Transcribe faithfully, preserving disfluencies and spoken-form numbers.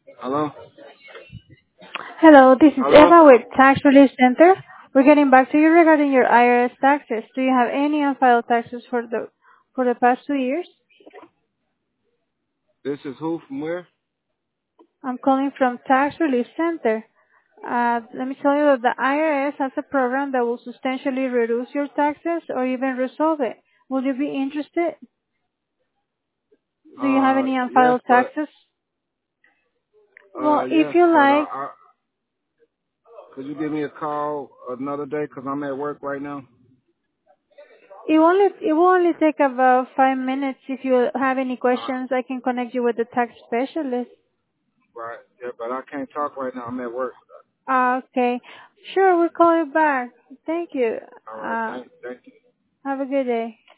Hello? Hello, this is Hello? Eva with Tax Relief Center. We're getting back to you regarding your I R S taxes. Do you have any unfiled taxes for the for the past two years? This is who from where? I'm calling from Tax Relief Center. Uh, let me tell you that the I R S has a program that will substantially reduce your taxes or even resolve it. Would you be interested? Do you have Uh, any yes, unfiled but, taxes? uh, Well, if yes, you but I, like, I could you give me a call another day? Cause I'm at work right now. it only it will only take about five minutes. If you have any Uh, questions, I can connect you with the tax specialist. right. Yeah, but I can't talk right now. I'm at work. Okay. Sure, we'll call you back. Thank you. All right. Uh, Thank, thank you. have a good day.